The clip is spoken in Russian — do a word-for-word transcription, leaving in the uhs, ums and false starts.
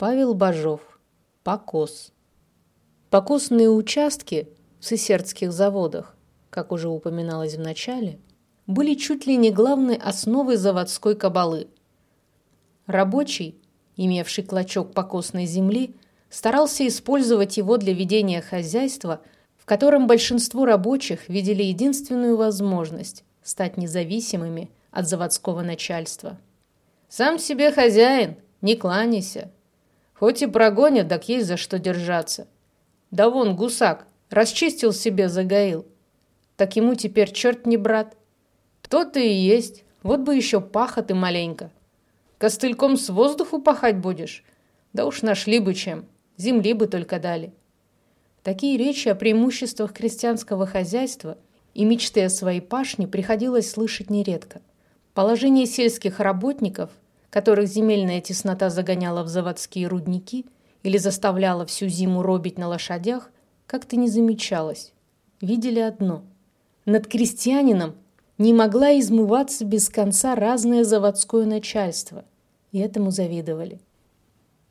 Павел Бажов. Покос. Покосные участки в сысердских заводах, как уже упоминалось в начале, были чуть ли не главной основой заводской кабалы. Рабочий, имевший клочок покосной земли, старался использовать его для ведения хозяйства, в котором большинство рабочих видели единственную возможность стать независимыми от заводского начальства. «Сам себе хозяин, не кланяйся. Хоть и прогонят, так есть за что держаться. Да вон гусак, расчистил себе загаил. Так ему теперь черт не брат. То-то и есть, вот бы еще пахоты маленько. Костыльком с воздуху пахать будешь? Да уж нашли бы чем, земли бы только дали». Такие речи о преимуществах крестьянского хозяйства и мечты о своей пашне приходилось слышать нередко. Положение сельских работников, которых земельная теснота загоняла в заводские рудники или заставляла всю зиму робить на лошадях, как-то не замечалось. Видели одно: над крестьянином не могла измываться без конца разное заводское начальство, и этому завидовали.